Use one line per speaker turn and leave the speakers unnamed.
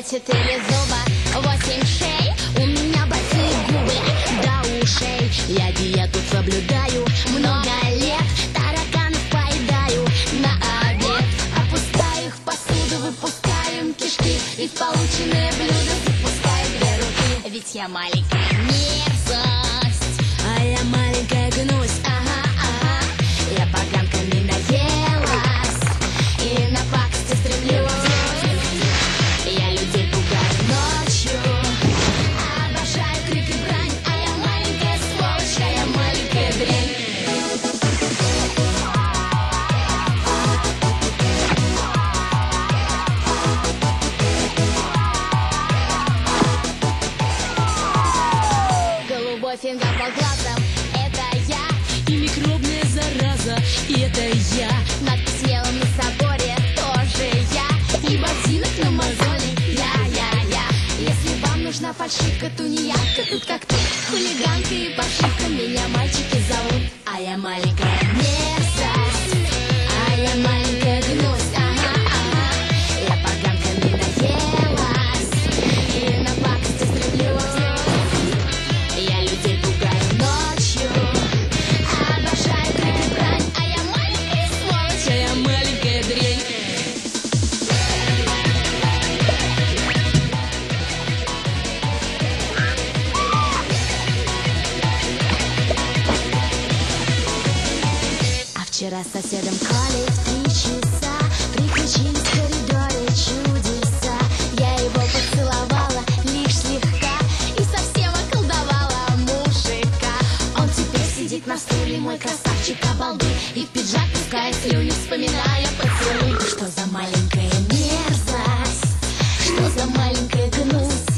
4 зуба, 8 шей. У меня большие губы до ушей. Я диету соблюдаю много лет. Тараканов поедаю на обед. Опускаю их в посуду, выпускаю кишки. И в полученное блюдо запускаю 2 руки. Ведь я маленькая мерзость, а я маленькая гнусь. Ага, ага. Я поганками наелась и на пакости стремлюсь. Я людей пугаю ночью, обожаю крик и брань. А я маленькая сволочь, а я маленькая дрянь. Голубой фингал под глазом — это я.
И микробная зараза, и это я.
Надпись мелом на соборе — тоже я. И ботинок на мозоли — я. Если вам нужна фальшивка, тунеядка, тут как тут. Хулиганка и паршивка, меня мальчики зовут. А я маленькая мерзость, а я маленькая гнусь. Ага, ага. Я поганками наелась и на пакости стремлюсь. Я людей пугаю ночью, обожаю крик и брань. А я маленькая сволочь,
А я маленькая дрянь.
А вчера с соседом Колей в 3 часа приключились в коридоре чудеса. Я его поцеловала лишь слегка и совсем околдовала мужика. Он теперь сидит на стуле, мой красавчик обалдуй, и в пиджак пускает слюни, вспоминая поцелуй. Что за маленькая мерзость, что за маленькая гнусь.